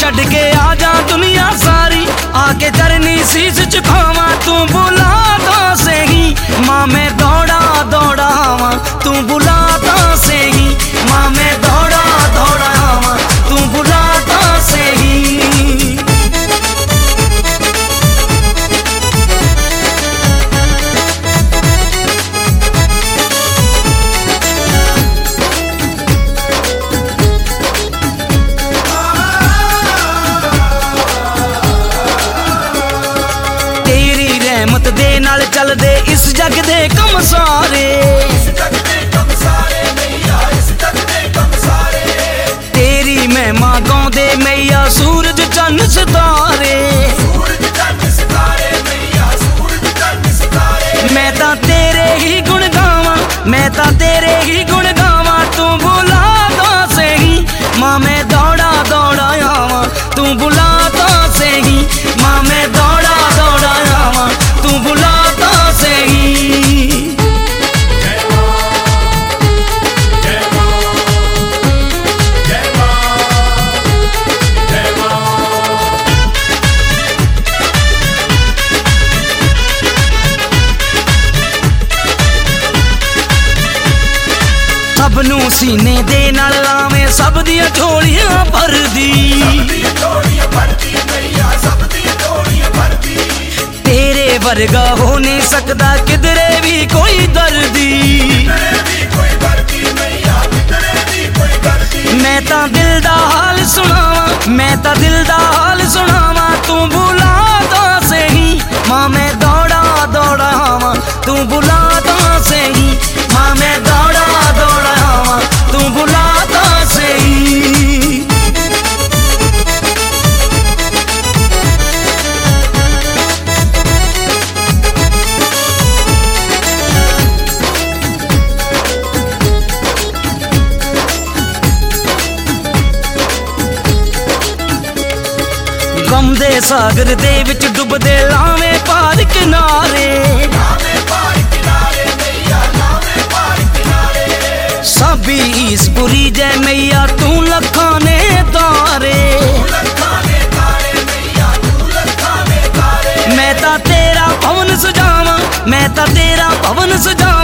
छड़ के आजा दुनिया सारी, आके चरनी शीश झुकावा। तू बुला तो सही माँ मैं दौड़ा दौड़ावा, तू बुला तो सही माँ मैं दौड़ा दौड़ावा, तू बुला तो सही। रहमत दे नाल चल दे इस जग दे कम सारे, तेरी महिमा गाउंदे मैया सूरज चन्न सितारे। मैं तां तेरे ही गुण गावां, मैं तां तेरे ही गुण गावां। तू बुला तो सही माँ मैं दौड़ा दौड़ा आवां, तू बुला तो सही माँ मैं दौड़ा दौड़ा आवां, तू बुला तो सही। सब नू सीने दे नाल लावे, सब दियां झोलियां भरदी, तेरे वर्गा हो नहीं सकदा किधरे भी कोई दर्दी। मैं तां दिल दा हाल सुनावा, मैं तां दिल दा हाल सुनावा। तू बुला तो सही माँ मैं दौड़ा दौड़ावा, तू बुला तो सही माँ मैं दौड़ा दौड़ावा, तू बुला तो सही। गम दे सागर दे विच डुबदे लावे पार किनारे, सभी ईसपुरी जय मैया तू लखां ने तारे। मैं तां तेरा भवन सजावां, मैं तां तेरा भवन सजावां।